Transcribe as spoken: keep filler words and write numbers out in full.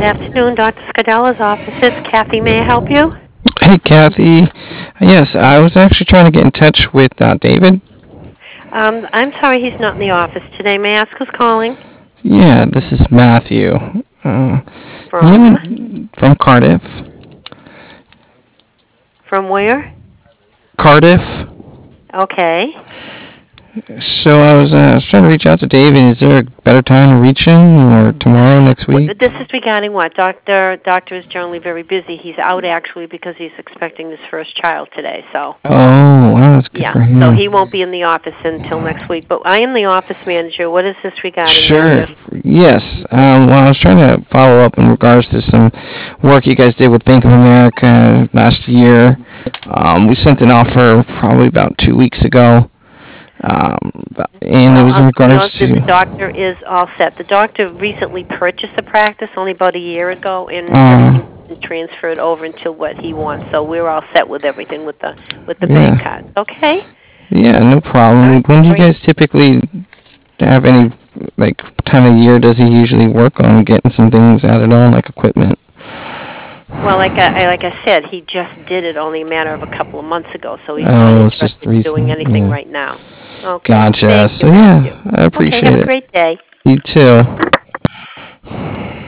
Good afternoon, Doctor Scardella's office. This is Kathy. May I help you? Hey, Kathy. Yes, I was actually trying to get in touch with uh, David. Um, I'm sorry he's not in the office today. May I ask who's calling? Yeah, this is Matthew. Uh, From? him from Cardiff. From where? Cardiff. Okay. So I was, uh, I was trying to reach out to David. Is there a better time to reach him, or tomorrow, next What, week? this is regarding what? Doctor Doctor is generally very busy. He's out actually because he's expecting his first child today. So Oh, wow, that's good yeah. for him. So he won't be in the office until next week. But I am the office manager. What is this regarding, Sure. Matthew? Yes. Um, well, I was trying to follow up in regards to some work you guys did with Bank of America last year. Um, we sent an offer probably about two weeks ago. Um, and it Well, was in I'll be regards honest with you, the to. doctor is all set. The doctor recently purchased the practice only about a year ago, and Uh, everything has been transferred over into what he wants. So we're all set with everything with the with the bank yeah. card. Okay. Yeah, no All problem. right. When do you Great. guys typically have any, like, time of year does he usually work on getting some things added on, like equipment? Well, like I like I said, he just did it only a matter of a couple of months ago, so he's not Oh, it's just interested in doing recent. anything Yeah. right now. Okay. Gotcha. Thank you, So, Matthew. yeah, I Okay. Have appreciate a it. great day. You too.